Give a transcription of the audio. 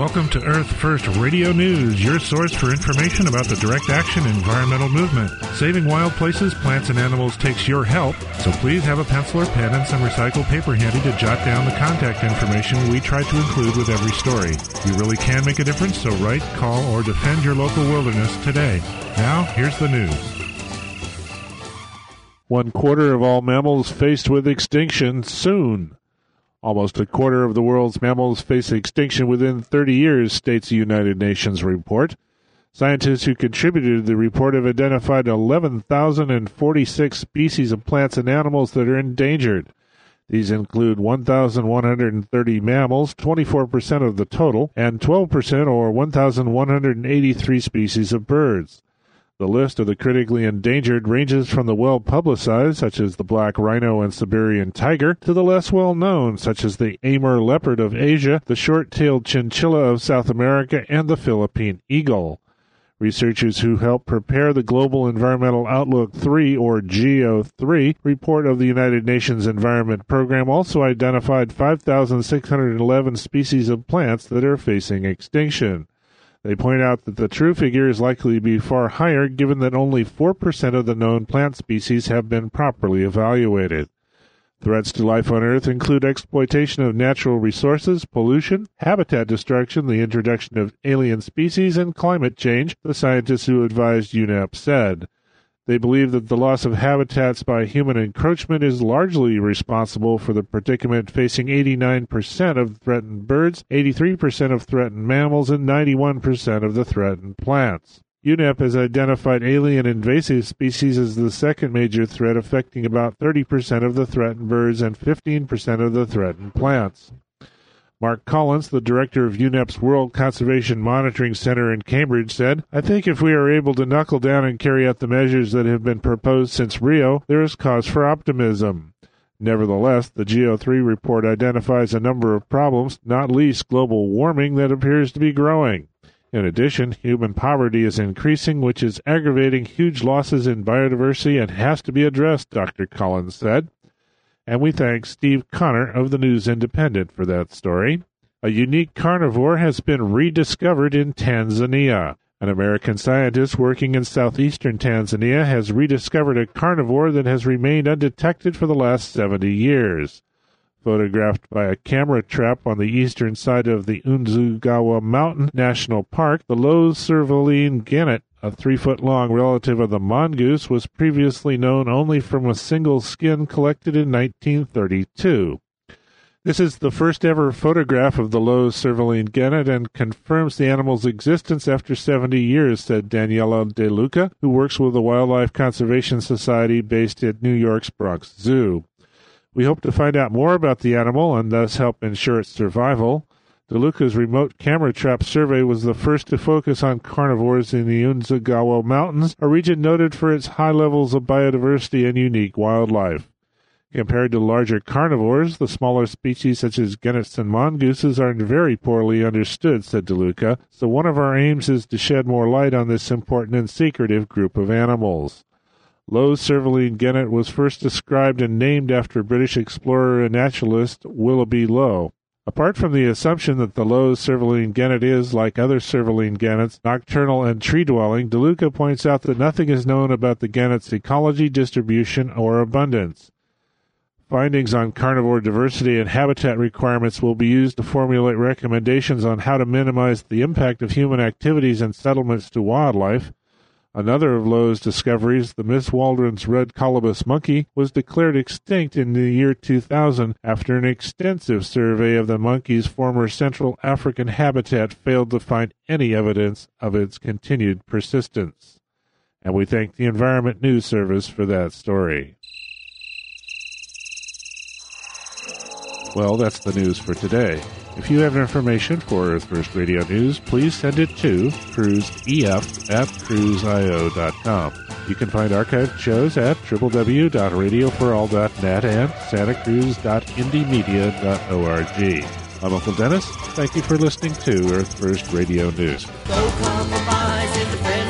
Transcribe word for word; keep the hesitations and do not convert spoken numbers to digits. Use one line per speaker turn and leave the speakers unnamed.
Welcome to Earth First Radio News, your source for information about the direct action environmental movement. Saving wild places, plants, and animals takes your help, so please have a pencil or pen and some recycled paper handy to jot down the contact information we try to include with every story. You really can make a difference, so write, call, or defend your local wilderness today. Now, here's the news. One quarter of all mammals faced with extinction soon. Almost a quarter of the world's mammals face extinction within thirty years, states the United Nations report. Scientists who contributed to the report have identified eleven thousand forty-six species of plants and animals that are endangered. These include one thousand one hundred thirty mammals, twenty-four percent of the total, and twelve percent or one thousand one hundred eighty-three species of birds. The list of the critically endangered ranges from the well-publicized, such as the black rhino and Siberian tiger, to the less well-known, such as the Amur leopard of Asia, the short-tailed chinchilla of South America, and the Philippine eagle. Researchers who helped prepare the Global Environmental Outlook three, or G E O three, report of the United Nations Environment Program also identified five thousand six hundred eleven species of plants that are facing extinction. They point out that the true figure is likely to be far higher given that only four percent of the known plant species have been properly evaluated. Threats to life on Earth include exploitation of natural resources, pollution, habitat destruction, the introduction of alien species, and climate change, the scientists who advised U N E P said. They believe that the loss of habitats by human encroachment is largely responsible for the predicament facing eighty-nine percent of threatened birds, eighty-three percent of threatened mammals, and ninety-one percent of the threatened plants. U N E P has identified alien invasive species as the second major threat, affecting about thirty percent of the threatened birds and fifteen percent of the threatened plants. Mark Collins, the director of U N E P's World Conservation Monitoring Center in Cambridge, said, "I think if we are able to knuckle down and carry out the measures that have been proposed since Rio, there is cause for optimism." Nevertheless, the G E O three report identifies a number of problems, not least global warming, that appears to be growing. In addition, human poverty is increasing, which is aggravating huge losses in biodiversity and has to be addressed, Doctor Collins said. And we thank Steve Connor of the News Independent for that story. A unique carnivore has been rediscovered in Tanzania. An American scientist working in southeastern Tanzania has rediscovered a carnivore that has remained undetected for the last seventy years. Photographed by a camera trap on the eastern side of the Udzungwa Mountain National Park, the low Cervaline gannet, a three-foot-long relative of the mongoose, was previously known only from a single skin collected in nineteen thirty-two. This is the first-ever photograph of the low Cervaline gannet and confirms the animal's existence after seventy years, said Daniela De Luca, who works with the Wildlife Conservation Society based at New York's Bronx Zoo. We hope to find out more about the animal and thus help ensure its survival. DeLuca's remote camera trap survey was the first to focus on carnivores in the Udzungwa Mountains, a region noted for its high levels of biodiversity and unique wildlife. Compared to larger carnivores, the smaller species such as gannets and mongooses are very poorly understood, said DeLuca, so one of our aims is to shed more light on this important and secretive group of animals. Low Cervaline gannet was first described and named after British explorer and naturalist Willoughby Low. Apart from the assumption that the low Cervaline gannet is, like other Cervaline gannets, nocturnal and tree-dwelling, DeLuca points out that nothing is known about the gannet's ecology, distribution, or abundance. Findings on carnivore diversity and habitat requirements will be used to formulate recommendations on how to minimize the impact of human activities and settlements to wildlife. Another of Lowe's discoveries, the Miss Waldron's red colobus monkey, was declared extinct in the year two thousand after an extensive survey of the monkey's former Central African habitat failed to find any evidence of its continued persistence. And we thank the Environment News Service for that story. Well, that's the news for today. If you have information for Earth First Radio News, please send it to cruiseef at cruise I O dot com. You can find archived shows at w w w dot radio for all dot net and santacruz dot indie media dot org. I'm Uncle Dennis. Thank you for listening to Earth First Radio News.
Go compromise in the